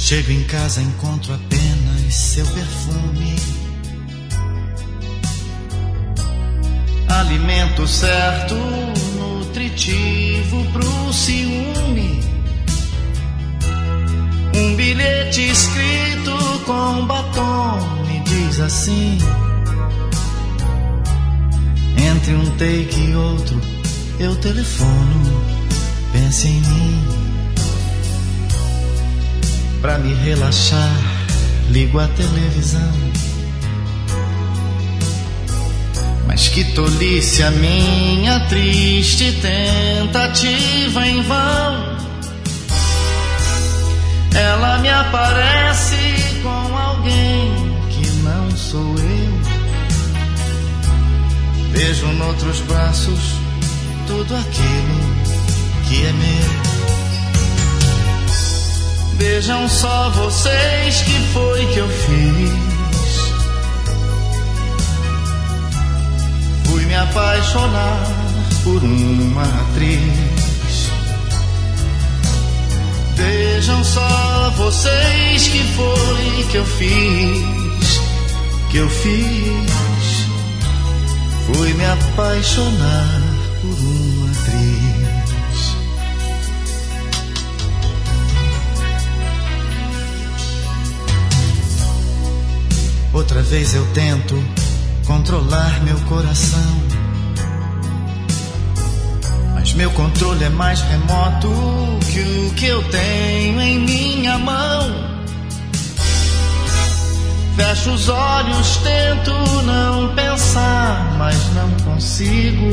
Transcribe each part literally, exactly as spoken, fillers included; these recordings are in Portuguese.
Chego em casa, encontro apenas seu perfume. Alimento certo, nutritivo pro ciúme. Um bilhete escrito com batom me diz assim: entre um take e outro eu telefono, pense em mim. Pra me relaxar, ligo a televisão. Mas que tolice a minha triste tentativa em vão. Ela me aparece com alguém que não sou eu. Vejo noutros braços tudo aquilo que é meu. Vejam só vocês que foi que eu fiz. Fui me apaixonar por uma atriz. Vejam só vocês que foi que eu fiz. Que eu fiz. Fui me apaixonar por uma atriz. Outra vez eu tento controlar meu coração, mas meu controle é mais remoto que o que eu tenho em minha mão. Fecho os olhos, tento não pensar, mas não consigo.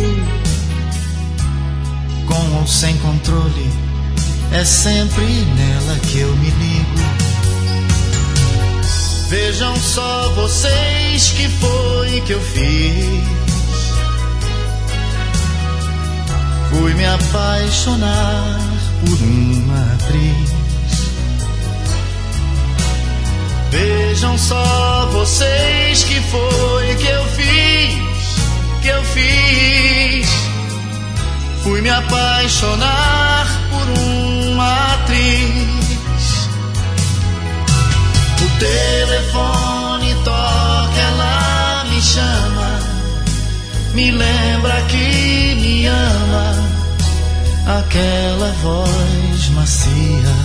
Com ou sem controle, é sempre nela que eu me ligo. Vejam só vocês que foi que eu fiz. Fui me apaixonar por uma atriz. Vejam só vocês que foi que eu fiz. Que eu fiz. Fui me apaixonar por uma atriz. O telefone toca, ela me chama, me lembra que me ama, aquela voz macia.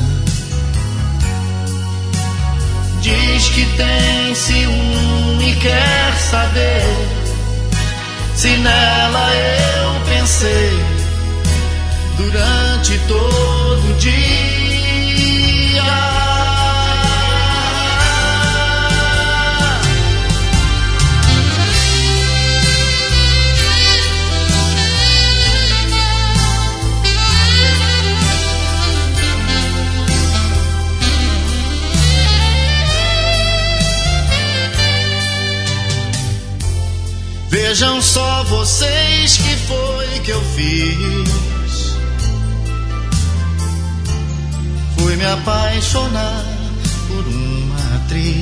Diz que tem ciúme e quer saber se nela eu pensei durante todo o dia. Vejam só vocês que foi que eu fiz. Fui me apaixonar por uma atriz.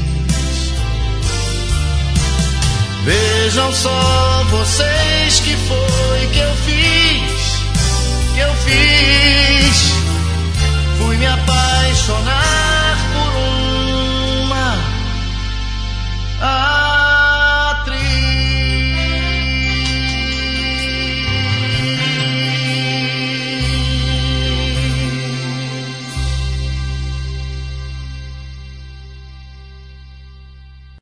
Vejam só vocês que foi que eu fiz.